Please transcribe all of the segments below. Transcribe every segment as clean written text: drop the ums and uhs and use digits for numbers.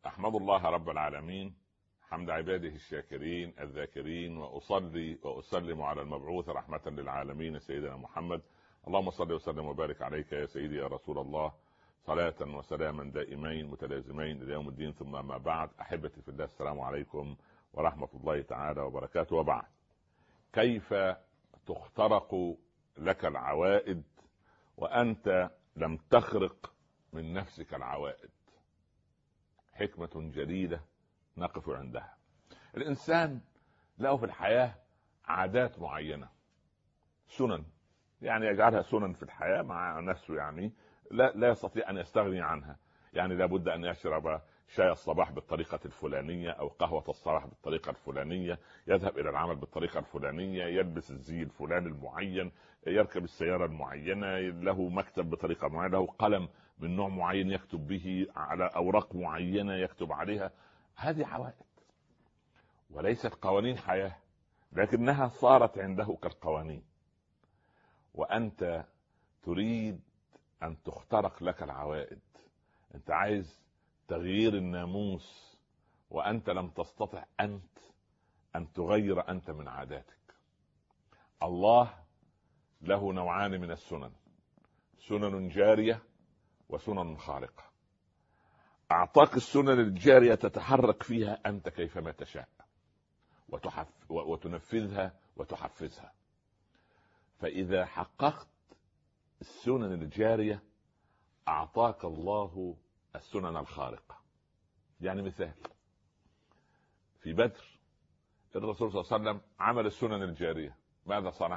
أحمد الله رب العالمين حمد عباده الشاكرين الذاكرين، وأصلي وأسلم على المبعوث رحمة للعالمين سيدنا محمد. اللهم صل وسلم وبارك عليك يا سيدي يا رسول الله، صلاة وسلاما دائمين متلازمين إلى يوم الدين. ثم ما بعد، أحبتي في الله، السلام عليكم ورحمة الله تعالى وبركاته. وبعد، كيف تخترق لك العوائد وأنت لم تخرق من نفسك العوائد؟ حكمة جليلة نقف عندها. الإنسان له في الحياة عادات معينة، سنن، يعني يجعلها سنن في الحياة مع نفسه، يعني لا يستطيع أن يستغني عنها. يعني لابد أن يشرب شاي الصباح بالطريقة الفلانية أو قهوة الصباح بالطريقة الفلانية، يذهب إلى العمل بالطريقة الفلانية، يلبس الزي الفلاني المعين، يركب السيارة المعينة، له مكتب بطريقة معينة، له قلم من نوع معين يكتب به على أوراق معينة يكتب عليها. هذه عوائد وليست قوانين حياة، لكنها صارت عنده كالقوانين. وأنت تريد أن تخترق لك العوائد، أنت عايز تغيير الناموس، وأنت لم تستطع أن تغير أنت من عاداتك. الله له نوعان من السنن، سنن جارية وسنن خارقة. أعطاك السنن الجارية تتحرك فيها أنت كيفما تشاء وتنفذها وتحفزها. فإذا حققت السنن الجارية أعطاك الله السنن الخارقة. يعني مثال، في بدر الرسول صلى الله عليه وسلم عمل السنن الجارية. ماذا صنع؟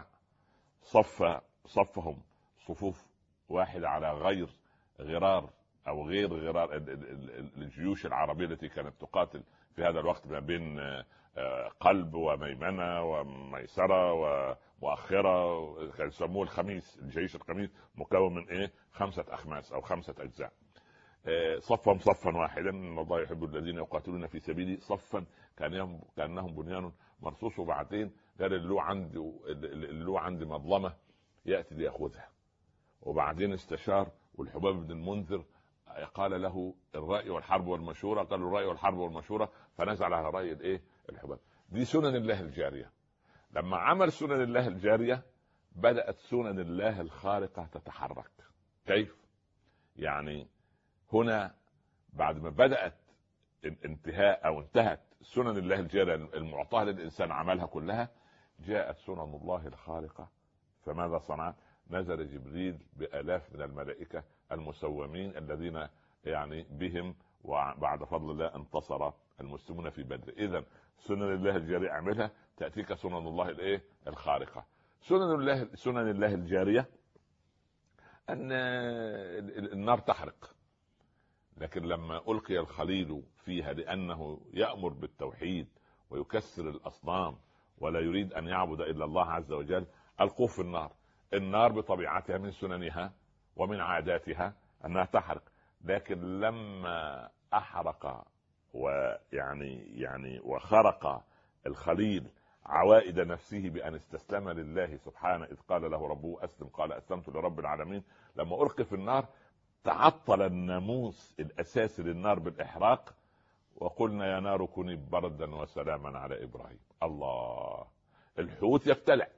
صفهم صفوف واحدة على غير غرار أو غير غرار الجيوش العربية التي كانت تقاتل في هذا الوقت ما بين قلب وميمنة وميسرة ومؤخرة. كانوا يسموه الخميس، الجيش الخميس، مكون من 5 أخماس أو 5 أجزاء. صفهم صفا واحدا، ان الله يحب الذين يقاتلون في سبيله صفا كانهم بنيان مرصوص. وبعدين قال اللي عندي مظلمه ياتي ليأخذها. وبعدين استشار، والحباب بن المنذر قال له الرأي والحرب والمشورة، قال له الرأي والحرب والمشورة، فنزل على رأي الحباب. دي سنن الله الجارية. لما عمل سنن الله الجارية بدأت سنن الله الخارقة تتحرك. كيف؟ يعني هنا بعد ما بدأت انتهت سنن الله الجارية المعطاة للإنسان عملها كلها، جاءت سنن الله الخارقة. فماذا صنع؟ نزل جبريل بآلاف من الملائكة المسومين الذين يعني بهم وبعد فضل الله انتصر المسلمون في بدر. إذن سنن الله الجارية اعملها تأتيك سنن الله الخارقة. سنن الله الجارية أن النار تحرق، لكن لما ألقي الخليل فيها لأنه يأمر بالتوحيد ويكسر الأصنام ولا يريد أن يعبد إلا الله عز وجل، ألقوه في النار. النار بطبيعتها من سننها ومن عاداتها أنها تحرق، لكن لما أحرق وخرق الخليل عوائد نفسه بأن استسلم لله سبحانه، إذ قال له ربه أسلم قال أسلمت لرب العالمين. لما ألقي في النار تعطل الناموس الأساسي للنار بالإحراق، وقلنا يا نار كوني بردا وسلاما على إبراهيم. الله، الحوت يبتلع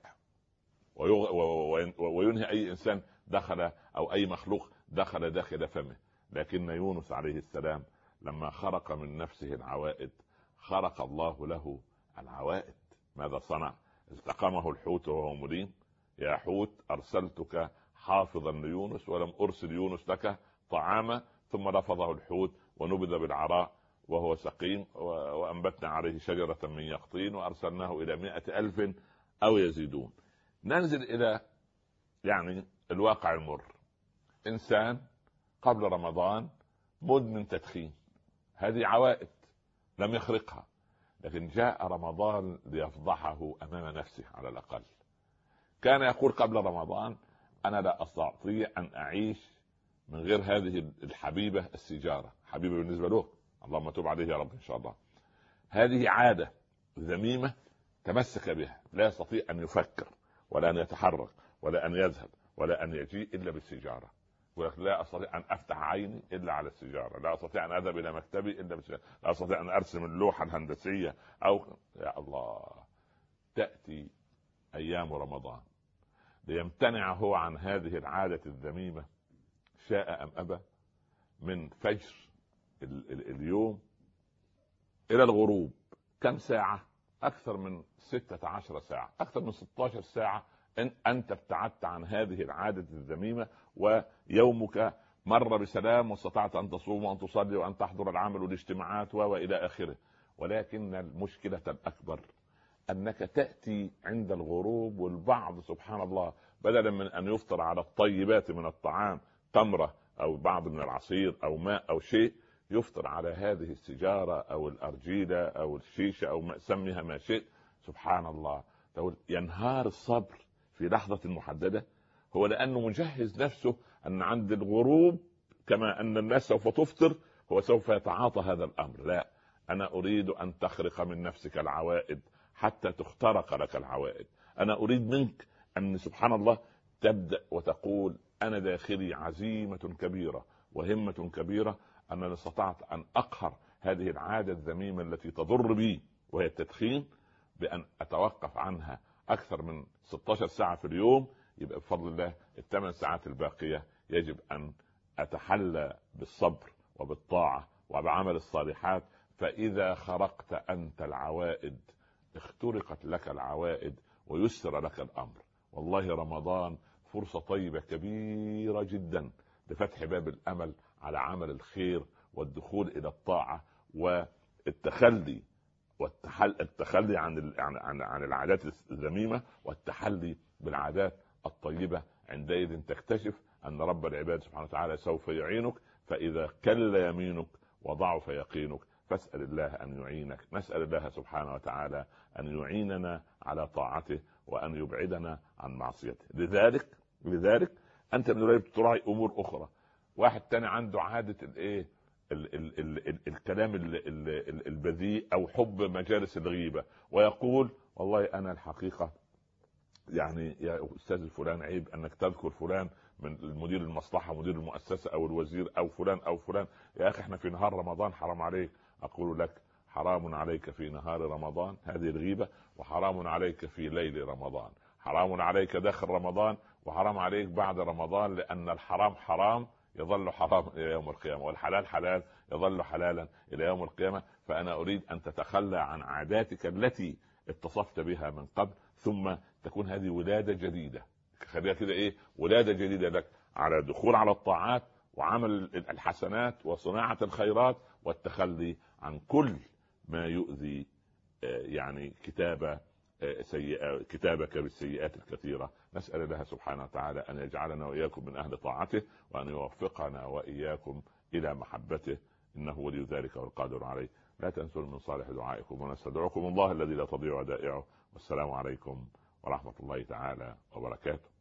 وينهي أي إنسان دخل أو أي مخلوق دخل داخل فمه، لكن يونس عليه السلام لما خرق من نفسه العوائد خرق الله له العوائد. ماذا صنع؟ التقمه الحوت وهو مليم: يا حوت أرسلتك حافظا ليونس ولم أرسل يونس لك طعاما. ثم رفضه الحوت ونبذ بالعراء وهو سقيم، وأنبتنا عليه شجرة من يقطين وأرسلناه إلى 100,000 أو يزيدون. ننزل إلى الواقع المر. إنسان قبل رمضان مدمن تدخين، هذه عوائد لم يخرقها، لكن جاء رمضان ليفضحه أمام نفسه. على الأقل كان يقول قبل رمضان أنا لا أستطيع أن أعيش من غير هذه الحبيبة، السيجارة حبيبة بالنسبة له، اللهم تب عليه يا رب إن شاء الله. هذه عادة ذميمة تمسك بها، لا يستطيع أن يفكر ولا أن يتحرك ولا أن يذهب ولا أن يجيء إلا بالسيجارة. لا استطيع ان افتح عيني الا على السيجاره، لا استطيع ان اذهب الى مكتبي الا بالسيجاره، لا استطيع ان ارسم اللوحه الهندسيه او يا الله. تاتي ايام رمضان ليمتنع هو عن هذه العاده الذميمه شاء ام ابى، من فجر اليوم الى الغروب كم ساعه؟ اكثر من 16 ساعه، اكثر من 16 ساعه. ان انت ابتعدت عن هذه العاده الذميمه، ويومك مر بسلام، واستطعت ان تصوم وان تصلي وان تحضر العمل والاجتماعات والى اخره. ولكن المشكله الاكبر انك تاتي عند الغروب، والبعض سبحان الله بدلا من ان يفطر على الطيبات من الطعام، تمره او بعض من العصير او ماء او شيء، يفطر على هذه السيجاره او الارجيله او الشيشه او ما سميها ما شئت. سبحان الله، تقول ينهار الصبر في لحظه محدده، هو لانه مجهز نفسه ان عند الغروب كما ان الناس سوف تفطر هو سوف يتعاطى هذا الامر. لا، انا اريد ان تخرق من نفسك العوائد حتى تخترق لك العوائد. انا اريد منك ان سبحان الله تبدا وتقول انا داخلي عزيمه كبيره وهمه كبيره، انني استطعت ان اقهر هذه العاده الذميمه التي تضر بي وهي التدخين، بان اتوقف عنها اكثر من 16 ساعه في اليوم. يبقى بفضل الله ال8 ساعات الباقيه يجب ان اتحلى بالصبر وبالطاعه وبعمل الصالحات، فاذا خرقت انت العوائد اخترقت لك العوائد ويسر لك الامر. والله رمضان فرصه طيبه كبيره جدا لفتح باب الامل على عمل الخير والدخول الى الطاعه والتخلي التخلي عن العادات الذميمه والتحلي بالعادات الطيبه. عندئذ تكتشف ان رب العباد سبحانه وتعالى سوف يعينك، فاذا كل يمينك وضعف يقينك فاسأل الله أن يعينك. نسأل الله سبحانه وتعالى أن يعيننا على طاعته وأن يبعدنا عن معصيته. لذلك أنت من قريب تراعي أمور أخرى. واحد تاني عنده عادة الكلام البذيء أو حب مجالس الغيبة، ويقول والله أنا الحقيقة يعني يا أستاذ الفلان عيب أنك تذكر فلان من مدير المصلحة مدير المؤسسة أو الوزير أو فلان. يا أخي احنا في نهار رمضان، حرام عليك. أقول لك حرام عليك في نهار رمضان هذه الغيبة، وحرام عليك في ليل رمضان، حرام عليك داخل رمضان، وحرام عليك بعد رمضان، لأن الحرام حرام يظل حرام إلى يوم القيامة، والحلال حلال يظل حلالا إلى يوم القيامة. فأنا أريد أن تتخلى عن عاداتك التي اتصفت بها من قبل، ثم تكون هذه ولادة جديدة. خليها كده ولادة جديدة لك على الدخول على الطاعات وعمل الحسنات وصناعة الخيرات والتخلي عن كل ما يؤذي يعني كتابك بالسيئات الكثيرة. نسأل الله سبحانه وتعالى أن يجعلنا وإياكم من أهل طاعته، وأن يوفقنا وإياكم إلى محبته، إنه ولي ذلك والقادر عليه. لا تنسوا من صالح دعائكم، ونستدعوكم الله الذي لا تضيع ودائعه. والسلام عليكم ورحمة الله تعالى وبركاته.